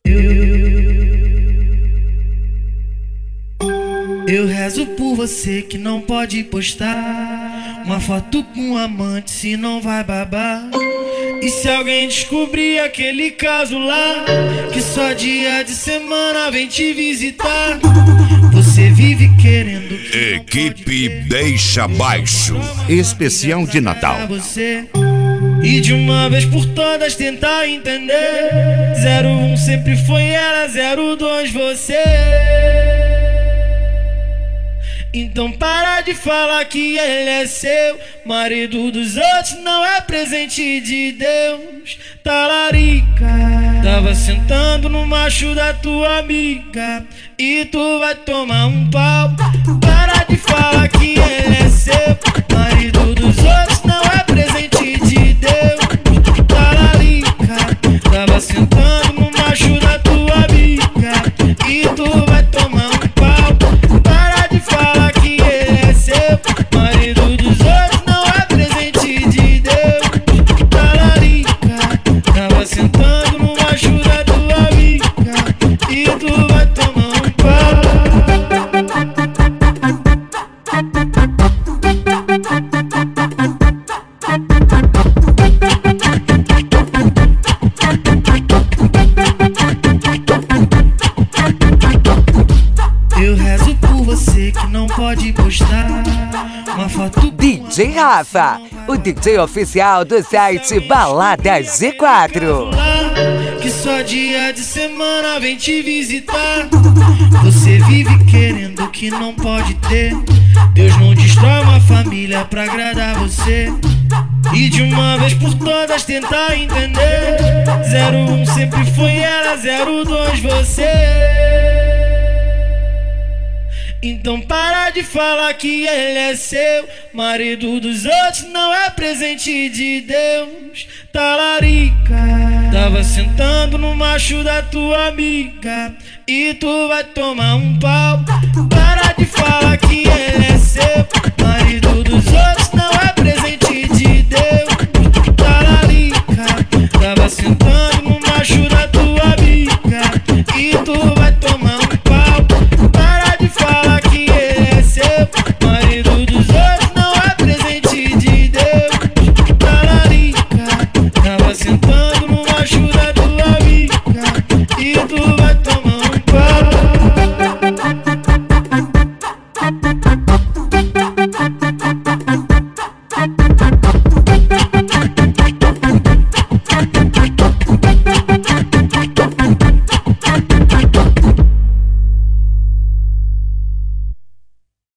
Eu rezo por você que não pode postar uma foto com um amante, se não vai babar. E se alguém descobrir aquele caso lá, que só dia de semana vem te visitar, você vive querendo que Equipe Deixa Baixo, especial de Natal. Você. E de uma vez por todas tentar entender, 01 sempre foi ela, 02 você. Então para de falar que ele é seu, marido dos outros não é presente de Deus. Talarica, tava sentando no macho da tua amiga e tu vai tomar um pau. Para de falar que ele é seu, marido dos outros não é presente de Deus. Talarica, tava sentando no macho da tua amiga e tu vai tomar um pau. Para de falar que ele é seu, marido dos outros não é presente de Deus. Talarica, tava sentando no macho da tua amiga e tu vai tomar um pau. Eu rezo por você que não pode postar uma foto. DJ Rafa, o DJ oficial do site Baladas G4. Que só dia de semana vem te visitar. Você vive querendo que não pode ter. Deus não destrói uma família pra agradar você. E de uma vez por todas tentar entender, 01 sempre foi ela, 02 você. Então para de falar que ele é seu, marido dos outros não é presente de Deus. Talarica, tava sentando no macho da tua amiga e tu vai tomar um pau. Para de falar que ele é seu, marido dos outros não é presente de Deus. Talarica, tava sentando